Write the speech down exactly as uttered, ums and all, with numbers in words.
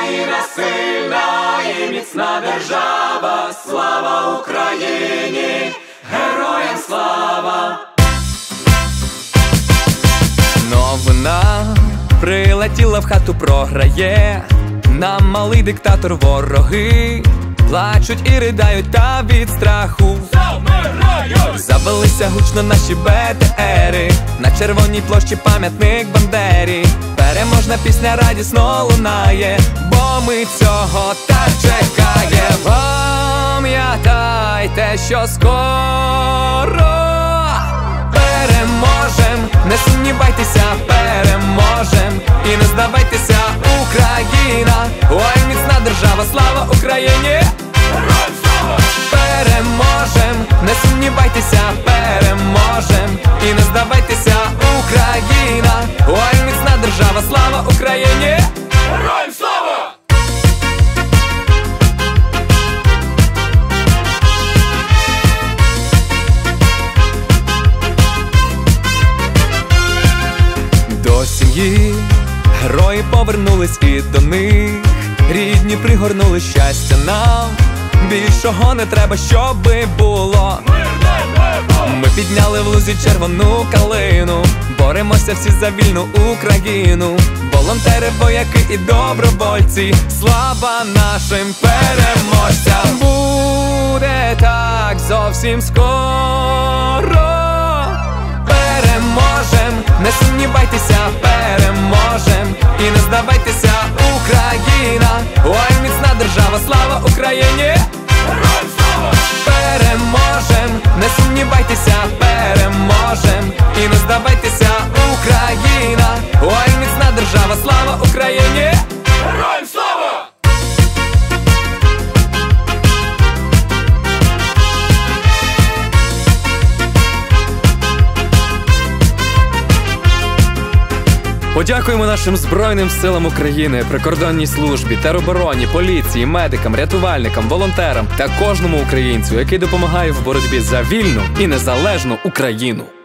Україна сильна і міцна держава. Слава Україні, героям слава! Новина прилетіла в хату, програє нам малий диктатор. Вороги плачуть і ридають, та від страху Замирають! Завелися гучно наші бе те ери, на червоній площі пам'ятник Бандері. Переможна пісня радісно лунає, бо ми цього так чекаємо. Пам'ятайте, що скоро переможем, не сумнівайтеся, переможем. І не здавайтеся, Україна, ой, міцна держава, слава Україні! Героям слава! Переможем, не сумнівайтеся, переможем. І не здавайтеся, Україна, ой, міцна держава, слава Україні! Героям слава! До сім'ї герої повернулись, і до них рідні пригорнули. Щастя нам, більшого не треба, щоби було. Ми підняли в лузі червону калину, боремося всі за вільну Україну. Волонтери, вояки і добровольці, слава нашим переможцям! Буде так зовсім скоро. Переможем, не сумнівайтеся, переможем. І не здавайтеся, Україна, ой, міцна держава, слава Україні! Героям слава! Переможем, не сумнівайтеся, переможем. І не здавайтеся, Україна, ой, міцна держава, слава Україні! Героям слава! Подякуємо нашим Збройним силам України, прикордонній службі, теробороні, поліції, медикам, рятувальникам, волонтерам та кожному українцю, який допомагає в боротьбі за вільну і незалежну Україну.